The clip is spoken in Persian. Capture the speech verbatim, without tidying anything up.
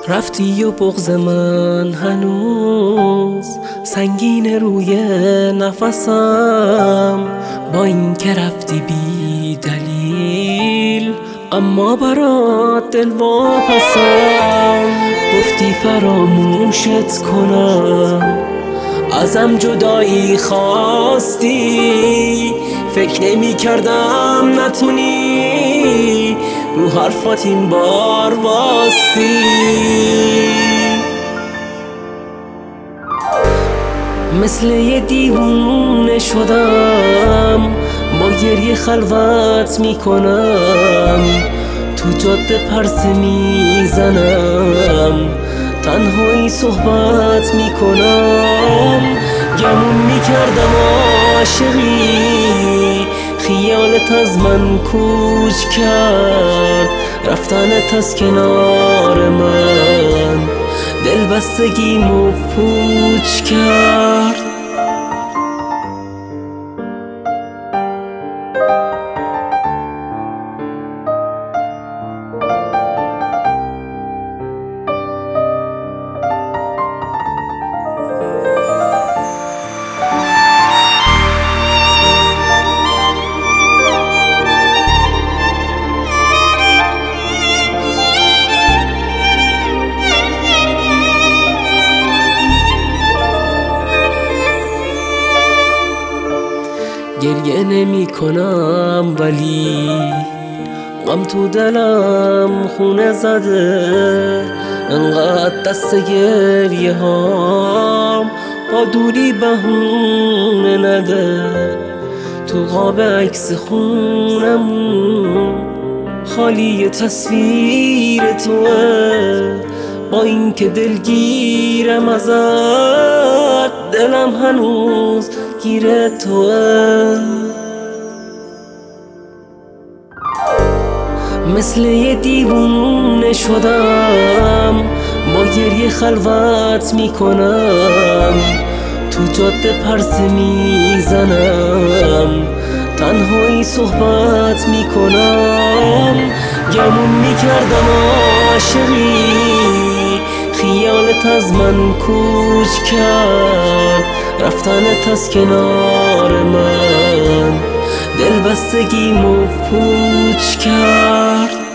رفتی و بغض من هنوز سنگین روی نفسم، با این که رفتی بی دلیل اما برات دل واپسم. گفتی فراموشت کنم، ازم جدایی خواستی، فکر نمی کردم نتونی رو حرفات این بار واستی. مثل یه دیوونه شدم، با گریه خلوت میکنم، تو جاده پرسه میزنم، تنهایی صحبت میکنم. گمون میکردم عاشقی، خیالت از من کوچ کرد، رفتنت از کنار من دل بستگیمو پوچ کرد. گریه نمی کنم ولی غم تو دلم خونه زده، انقدر دست گریه هام با دوری بهونه نده. تو قاب عکس خونمون خالی تصویر توه، با این که دلگیرم ازت دلم هنوز گیر توه. مثل یه دیوونه شدم، با گریه خلوت میکنم، تو جاده پرسه میزنم، تنهایی صحبت میکنم. گمون میکردم عاشقی، خیالت از من کوچ کرد، رفتنت از کنار من دل بستگیمو پوچ کرد.